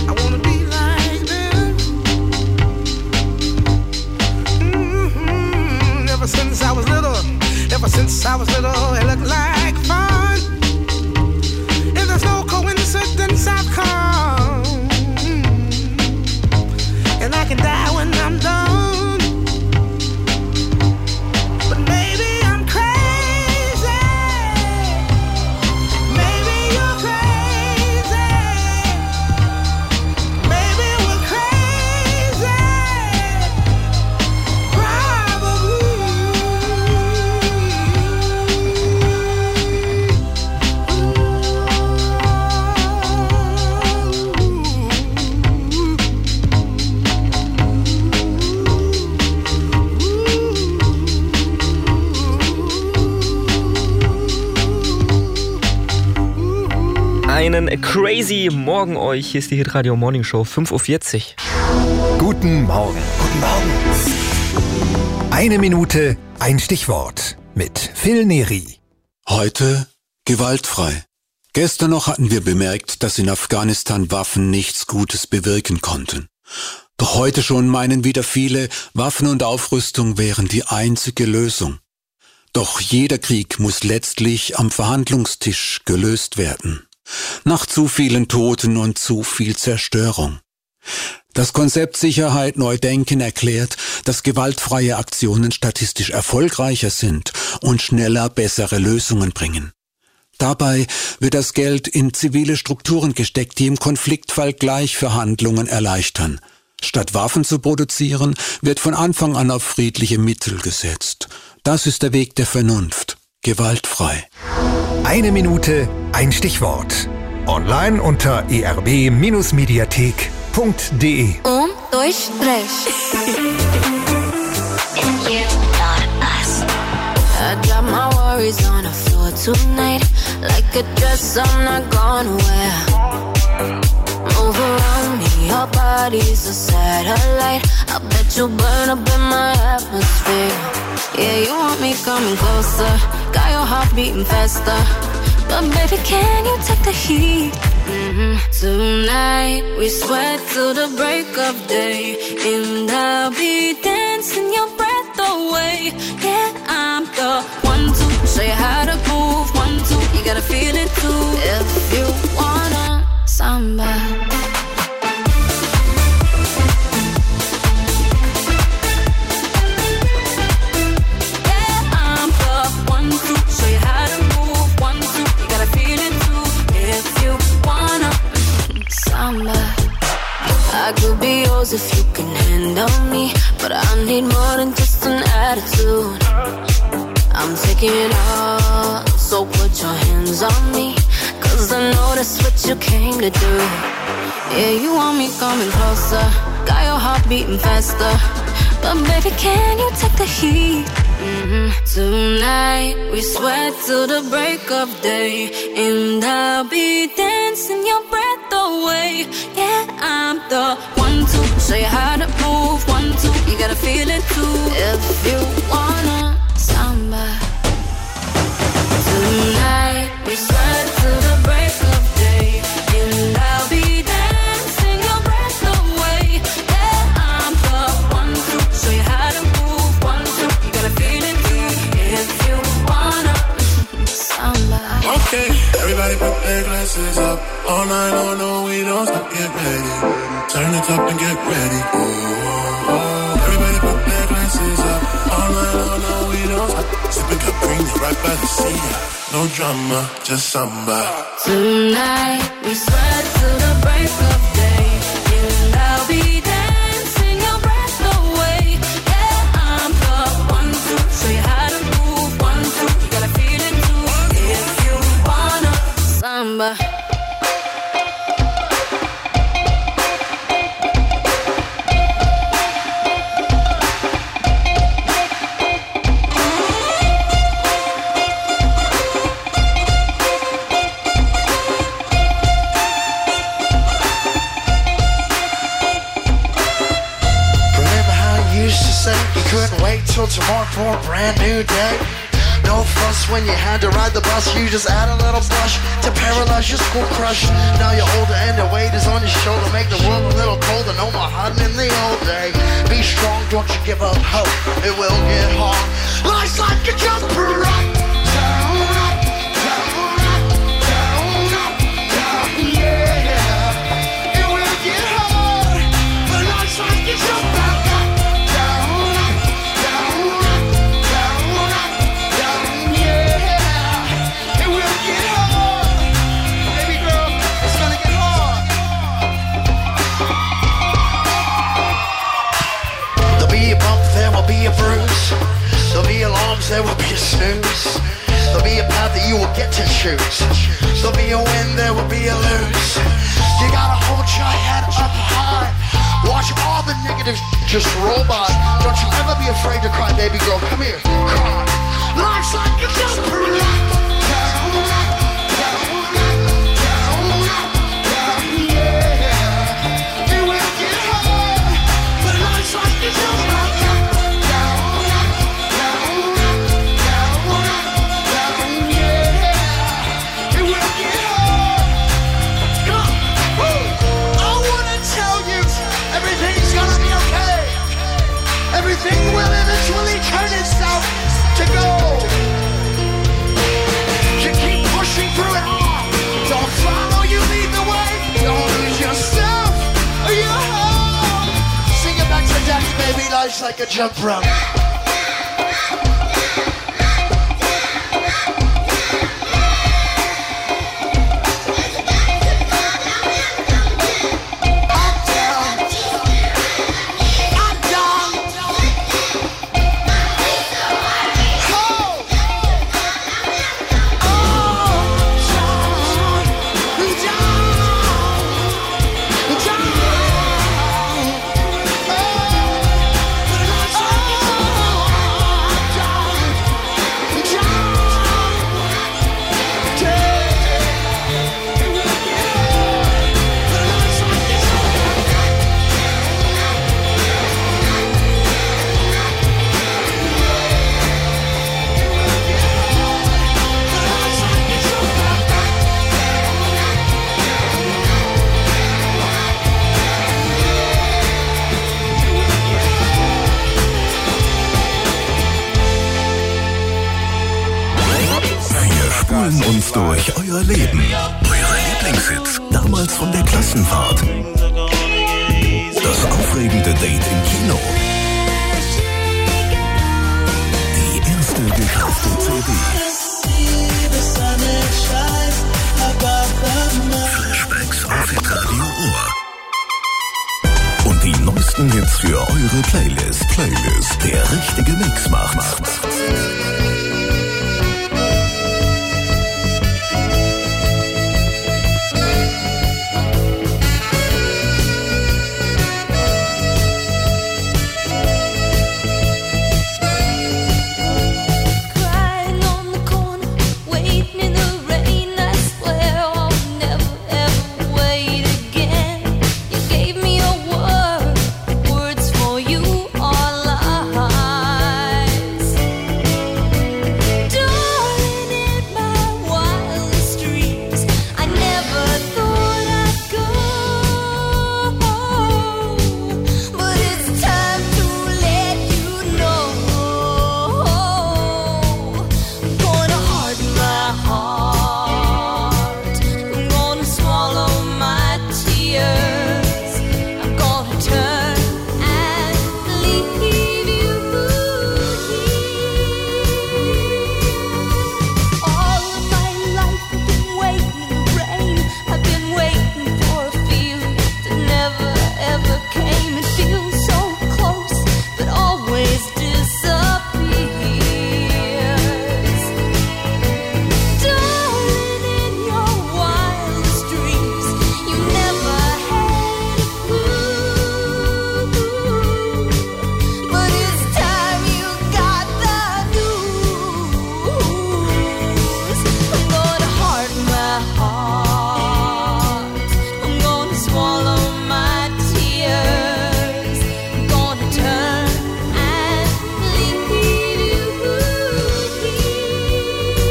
Einen crazy Morgen euch. Hier ist die Hitradio Morning Show, 5.40 Uhr. Guten Morgen. Guten Morgen. Eine Minute, ein Stichwort mit Phil Neri. Heute gewaltfrei. Gestern noch hatten wir bemerkt, dass in Afghanistan Waffen nichts Gutes bewirken konnten. Doch heute schon meinen wieder viele, Waffen und Aufrüstung wären die einzige Lösung. Doch jeder Krieg muss letztlich am Verhandlungstisch gelöst werden. Nach zu vielen Toten und zu viel Zerstörung. Das Konzept Sicherheit neu denken erklärt, dass gewaltfreie Aktionen statistisch erfolgreicher sind und schneller bessere Lösungen bringen. Dabei wird das Geld in zivile Strukturen gesteckt, die im Konfliktfall gleich Verhandlungen erleichtern. Statt Waffen zu produzieren, wird von Anfang an auf friedliche Mittel gesetzt. Das ist der Weg der Vernunft. Gewaltfrei. Eine Minute, ein Stichwort. Online unter erb-mediathek.de. Durchstrich. I drop my worries on the floor tonight. Like a dress I'm not gonna wear. Move around me, your body's a satellite. I bet you'll burn up in my atmosphere. Yeah, you want me coming closer. Got your heart beating faster. But baby, can you take the heat? Tonight, we sweat till the break of day. And I'll be dancing your breath away. Yeah, I'm the one to show you how to move. 1, 2, you gotta feel it too. If you wanna samba. I could be yours if you can handle me, but I need more than just an attitude. I'm taking it all, so put your hands on me, 'cause I know that's what you came to do. Yeah, you want me coming closer, got your heart beating faster. But baby, can you take the heat? Tonight, we sweat till the break of day. And I'll be dancing your breath away. Yeah, I'm the one to show you how to move. 1, 2, you gotta feel it too. If you wanna samba. Tonight, we sweat till the break of day. And I'll be dancing your breath away. Yeah, I'm the one to show you how to move. 1, 2, you gotta feel it too. If you wanna samba. Okay, everybody put their glasses up. All night long, no, we don't stop, get ready. Turn it up and get ready. Everybody put their glasses up. All night long, no, we don't stop. Sipping cup green, right by the sea. No drama, just samba. Tonight, we sweat till the break of day. And I'll be dancing your breath away. Yeah, I'm the one to show you how to move. 1, 2, you gotta feel it too. If you wanna samba. Couldn't wait till tomorrow for a brand new day. No fuss when you had to ride the bus. You just add a little blush to paralyze your school crush. Now you're older and the weight is on your shoulder. Make the world a little colder. No more hiding in the old day. Be strong, don't you give up hope. It will get hard. Life's like a jumper up, down, up, down, up, down, up, down, yeah. It will get hard, but life's like a jumper up, down, up, down, up, down, up, down, yeah. It will get hard, baby girl, it's gonna get hard. There'll be a bump, there will be a bruise. There'll be alarms, there will be a snooze. There'll be a path that you will get to choose. There'll be a win, there will be a lose. You gotta hold your head up high. Watch all the negative just roll by. Don't you ever be afraid to cry, baby girl. Come here, cry. Life's like a jumper. Down, down, down, down, yeah. It will get hard, but life's like a jumper. Everything will eventually turn itself to gold. You keep pushing through it all. Don't follow, you lead the way. Don't lose yourself or your home. Sing it back to daddy, baby. Life's like a jump rope. Uns durch euer Leben. Eure Lieblingshits, damals von der Klassenfahrt. Das aufregende Date im Kino. Die erste gekaufte CD. Flashbacks auf Hitradio Ohr. Und die neuesten Hits für eure Playlist. Der richtige Mix macht.